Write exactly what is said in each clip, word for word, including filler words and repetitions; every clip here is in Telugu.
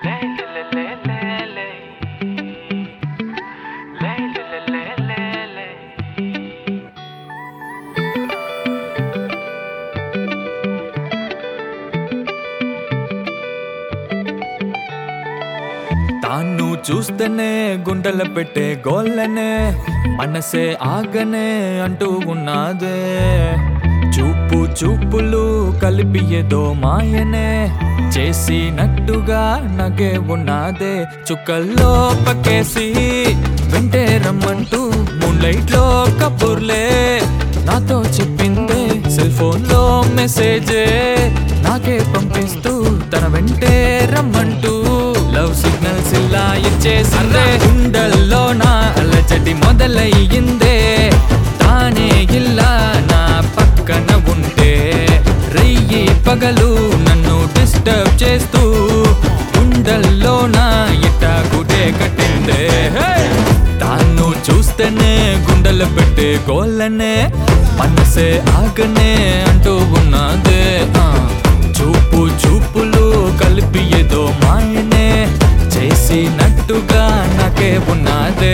తాను చూస్తేనే గుండెల పెట్టే గోళ్ళనే మనసే ఆగనే అంటూ ఉన్నదే. చూపు చూపులు కలిపి ఏదో మాయనే చేసినట్టుగా నగే ఉన్నదే. చుక్కల్లో పక్కేసి వెంటే రమ్మంటూ మూన్లైట్ లో కబుర్లే నాతో చెప్పిందే. సెల్ ఫోన్ లో మెసేజే నాకే పంపిస్తూ తన వెంటే రమ్మంటూ లవ్ సిగ్నల్స్ ఇలా ఇచ్చేసిందే. గుండెల్లో నా అలజడి మొదలయ్యిందే. తానే ఇలా నా పక్కన ఉంటే రెయ్యి పగలు నన్ను డిస్టర్బ్ చేస్తూ గుండెల్లో నా ఇట్ట గుడే కట్టిందే. తాను చూస్తేనే గుండెలు పెట్టే గోళ్ళనే మనసే ఆగనే అంటూ ఉన్నదే. చూపు చూపులు కలిపి ఏదో మాయనే చేసినట్టుగా నాకే ఉన్నదే.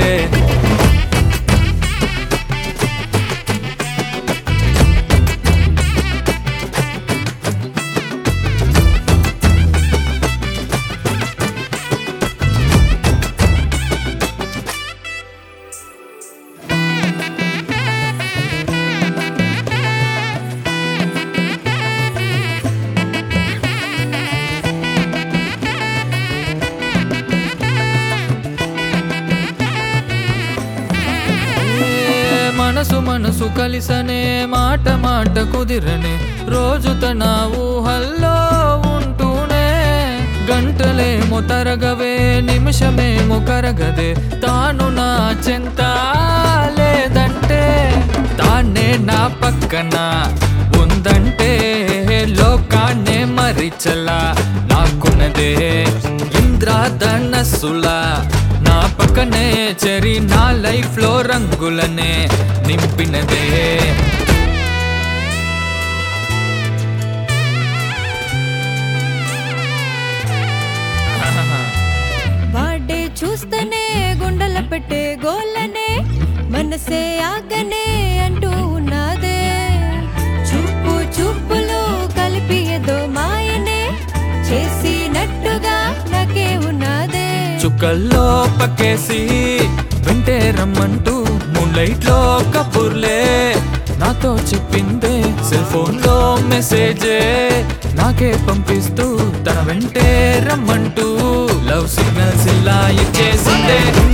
మనసు మనసు కలిసనే మాట మాట కుదిరనే రోజు తన ఊహల్లో ఉంటూనే గంటలేమో తరగవే నిమిషమేమో కరగదే. తాను నా చెంత లేదంటే తానే నా పక్కన ఉందంటే లోకాన్నే మరిచలా నాకున్నదే. ఇంద్రధనస్సులా నా పక్కనే చెరి నా లైఫ్ లో రంగులనే నింపినదే. వాడే చూస్తేనే గుండెల పెట్టే గోళ్ళనే మనసే ఆగనే అంటూ ఉన్నదే. చూపు చూపులు కలిపి ఏదో మాయనే చేసినట్టుగా నాకే ఉన్నదే. చుక్కల్లో పక్కేసి వెంటే రమ్మంటూ మూన్లైట్ లో కబుర్లే నాతో చెప్పిందే. సెల్ ఫోన్ లో మెసేజే నాకే పంపిస్తూ తన వెంటే రమ్మంటూ లవ్ సిగ్నల్స్ ఇలా ఇచ్చేసిందే.